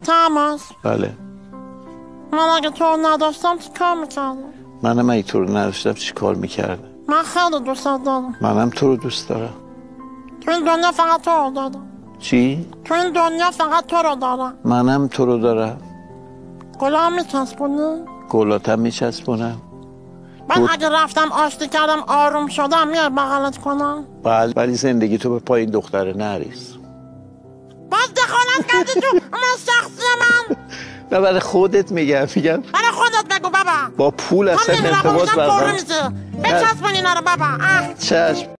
تماس. بله. من اگه تو رو نداشتم چی کار میکردم؟ منم اگه تو رو نداشتم چی کار میکردم؟ من خیلی دوست دارم. منم تو رو دوست دارم. تو این دنیا فقط تو رو دارم. چی؟ تو این دنیا فقط تو رو دارم. منم تو رو دارم. گلام میچسبونی؟ گلاتم میچسبونم. من اگه رفتم آشتی کردم آروم شدم میای بغلت کنم؟ بله، ولی زندگی تو به پای این دختره نریز. باز دخالت کردی تو اون شخصی من. نه برای خودت میگم. برای خودت بگو بابا. با پول اصلا ارتباط برقرار. بچسبون اینا رو بابا. چشم.